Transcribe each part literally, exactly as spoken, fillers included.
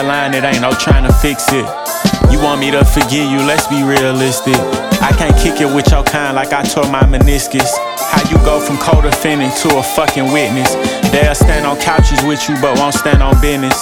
that line, it ain't no trying to fix it. You want me to forgive you, let's be realistic. I can't kick it with your kind like I tore my meniscus. How you go from co-defendant to a fucking witness? They'll stand on couches with you but won't stand on business.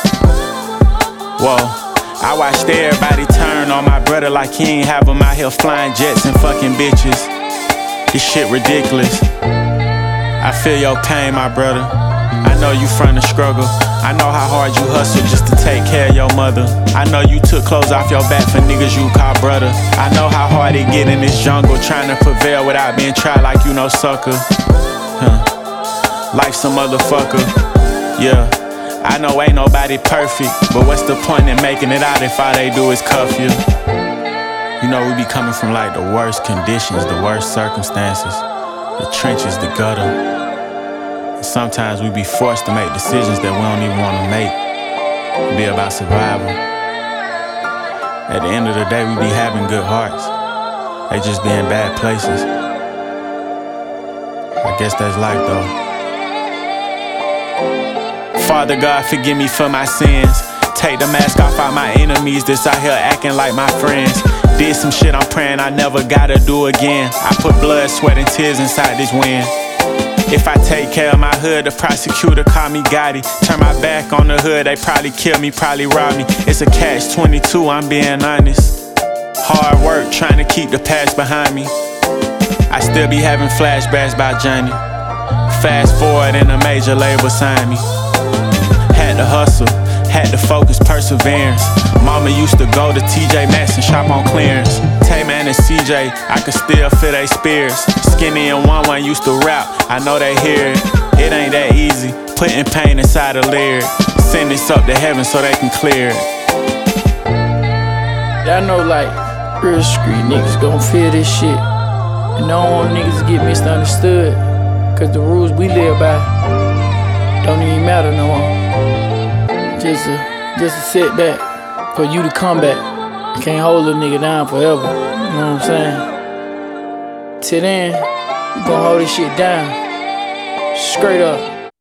Whoa, I watched everybody turn on my brother like he ain't have him out here flying jets and fucking bitches. This shit ridiculous. I feel your pain, my brother. I know you from the struggle. I know how hard you hustle just to take care of your mother. I know you took clothes off your back for niggas you call brother. I know how hard it get in this jungle, trying to prevail without being tried like you no sucker. Huh. Life's a motherfucker. Yeah, I know ain't nobody perfect, but what's the point in making it out if all they do is cuff you? You know we be coming from like the worst conditions, the worst circumstances, the trenches, the gutter. Sometimes we be forced to make decisions that we don't even want to make. It be about survival. At the end of the day, we be having good hearts. They just be in bad places. I guess that's life though. Father God, forgive me for my sins. Take the mask off all my enemies that's out here acting like my friends. Did some shit I'm praying I never gotta do again. I put blood, sweat, and tears inside this wind. If I take care of my hood, the prosecutor call me Gotti. Turn my back on the hood, they probably kill me, probably rob me. It's a catch twenty-two, I'm being honest. Hard work, trying to keep the past behind me. I still be having flashbacks about Johnny. Fast forward and a major label signed me. Had to hustle, had to focus, perseverance. Mama used to go to T J Maxx and shop on clearance. Tay-Man and C J, I could still feel they spears. Skinny and One One used to rap, I know they hear it. It ain't that easy, putting pain inside a lyric. Send this up to heaven so they can clear it. Y'all know like, real street niggas gon' feel this shit. And I don't want niggas to get misunderstood. Cause the rules we live by don't even matter no more. Just a, just a setback for you to come back. You can't hold a nigga down forever. You know what I'm saying? Till then, you gon' hold this shit down. Straight up.